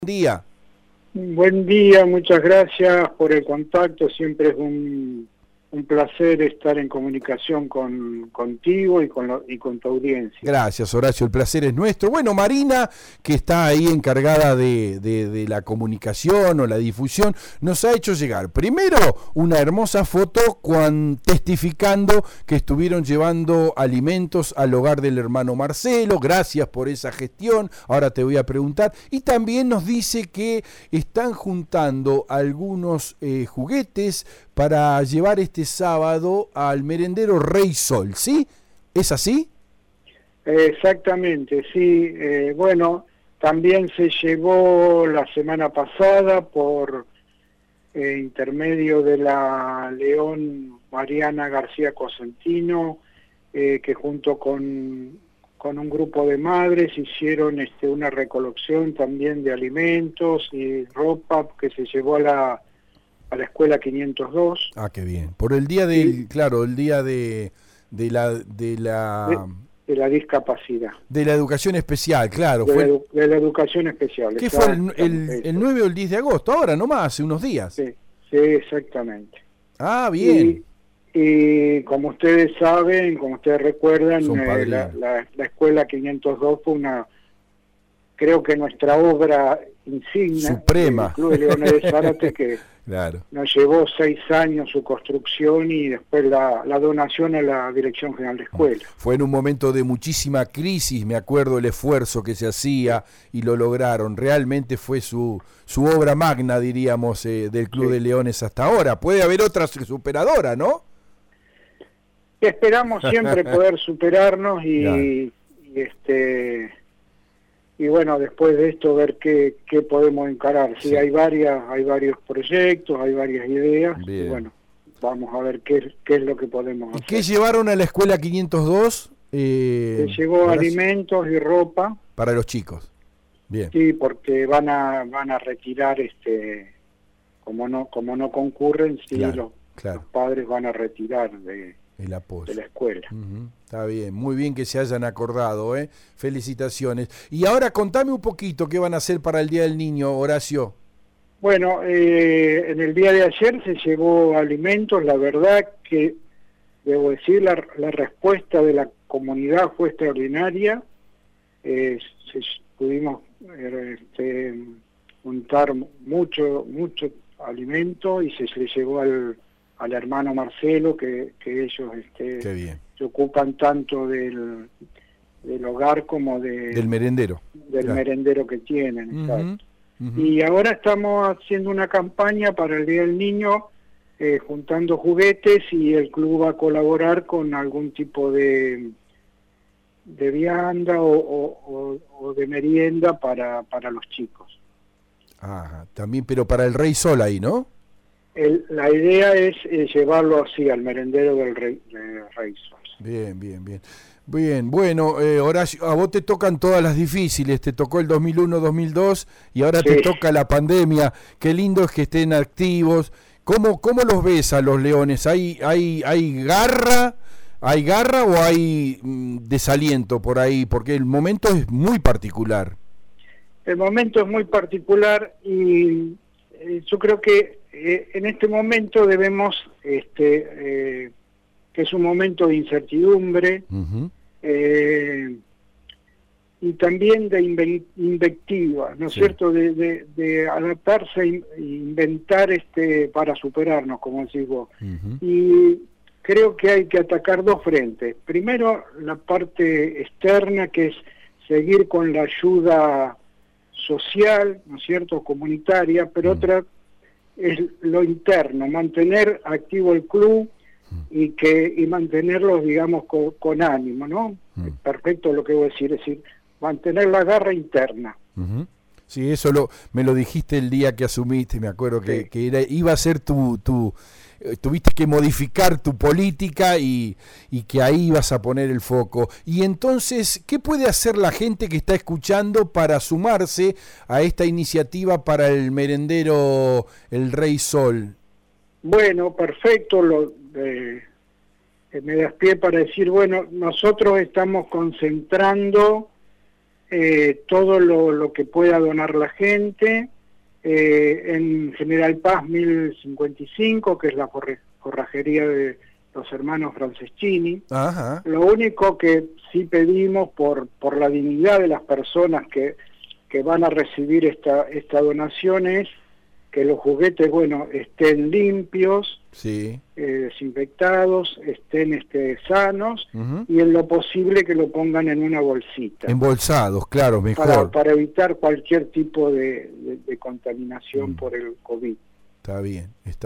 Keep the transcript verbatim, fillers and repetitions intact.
Día. Buen día, muchas gracias por el contacto, siempre es un, un placer estar en comunicación con contigo y con, lo, y con tu audiencia. Gracias, Horacio, el placer es nuestro. Bueno, Marina, que está ahí encargada de, de, de la comunicación o la difusión, nos ha hecho llegar primero una hermosa foto cuando, testificando que estuvieron llevando alimentos al hogar del hermano Marcelo. Gracias por esa gestión, ahora te voy a preguntar. Y también nos dice que están juntando algunos eh, juguetes para llevar este sábado al merendero Rey Sol, ¿sí? ¿Es así? Exactamente, sí. Eh, bueno, también se llevó la semana pasada por eh, intermedio de la León Mariana García Cosentino, eh, que junto con, con un grupo de madres hicieron este, una recolección también de alimentos y ropa que se llevó a la, a la escuela quinientos dos. Ah, qué bien. Por el día del, sí. Claro, el día de, de la... De la... De, de la discapacidad. De la educación especial, claro. De, fue, la, de la educación especial. ¿Qué fue el, el, el nueve o el diez de agosto? Ahora nomás, hace unos días. Sí, sí, exactamente. Ah, bien. Y, y como ustedes saben, como ustedes recuerdan, eh, la, la, la escuela quinientos dos fue una, creo que nuestra obra insignia. Suprema. El Club de Leones de Zárate, que claro. Nos llevó seis años su construcción y después la, la donación a la Dirección General de Escuela. Fue en un momento de muchísima crisis, me acuerdo el esfuerzo que se hacía y lo lograron. Realmente fue su, su obra magna, diríamos, eh, del Club sí. de Leones hasta ahora. Puede haber otra superadora, ¿no? Esperamos siempre poder superarnos y, y este... y bueno, después de esto ver qué, qué podemos encarar. Sí, sí, hay varias, hay varios proyectos, hay varias ideas. Y bueno, vamos a ver qué, qué es lo que podemos hacer. ¿Y qué llevaron a la escuela quinientos dos? Eh, Se llevó alimentos y ropa. Para los chicos. Bien. Sí, porque van a van a retirar, este como no como no concurren, sí, claro, los, claro. los padres van a retirar de... el apoyo de la escuela. Uh-huh. Está bien, muy bien que se hayan acordado, ¿eh? Felicitaciones. Y ahora contame un poquito qué van a hacer para el Día del Niño, Horacio. Bueno, eh, en el día de ayer se llevó alimentos, la verdad que, debo decir, la, la respuesta de la comunidad fue extraordinaria. Eh, se, pudimos eh, este, juntar mucho, mucho alimento y se le llevó al... al hermano Marcelo, que, que ellos este, Qué bien. se ocupan tanto del, del hogar como de, del merendero. Del claro. merendero que tienen. Uh-huh, uh-huh. Y ahora estamos haciendo una campaña para el Día del Niño, eh, juntando juguetes, y el club va a colaborar con algún tipo de, de vianda o, o, o de merienda para, para los chicos. Ah, también, pero para el Rey Sol ahí, ¿no? El, la idea es eh, llevarlo así al merendero del Rey, de Rey Sol. Bien, bien, bien. Bien, bueno, eh, Horacio, a vos te tocan todas las difíciles, te tocó el dos mil uno, dos mil dos y ahora sí. te toca la pandemia. Qué lindo es que estén activos. ¿Cómo, cómo los ves a los Leones? ¿Hay, hay, hay garra? ¿Hay garra o hay mm, desaliento por ahí? Porque el momento es muy particular. El momento es muy particular y eh, yo creo que Eh, en este momento debemos, este, eh, que es un momento de incertidumbre, uh-huh. eh, y también de invectiva, ¿no es sí. cierto?, de, de, de adaptarse e inventar este, para superarnos, como decís vos. Uh-huh. Y creo que hay que atacar dos frentes. Primero, la parte externa, que es seguir con la ayuda social, ¿no es cierto?, comunitaria, pero uh-huh. otra es lo interno, mantener activo el club y que y mantenerlos, digamos, con, con ánimo, ¿no? Mm. Perfecto lo que voy a decir, es decir, mantener la garra interna. Uh-huh. Sí, eso lo, me lo dijiste el día que asumiste, me acuerdo que, sí. que era, iba a ser tu, tu eh, tuviste que modificar tu política y, y que ahí ibas a poner el foco. Y entonces, ¿qué puede hacer la gente que está escuchando para sumarse a esta iniciativa para el merendero El Rey Sol? Bueno, perfecto, lo, eh, me das pie para decir, bueno, nosotros estamos concentrando eh, todo lo, lo que pueda donar la gente, eh, en General Paz mil cincuenta y cinco, que es la forrajería de los hermanos Franceschini. Ajá. Lo único que sí pedimos por, por la dignidad de las personas que, que van a recibir esta, esta donación es que los juguetes, bueno, estén limpios, sí. eh, desinfectados, estén este, sanos, uh-huh. y en lo posible que lo pongan en una bolsita. Embolsados, claro, mejor. Para, para evitar cualquier tipo de, de, de contaminación mm. por el COVID. Está bien, está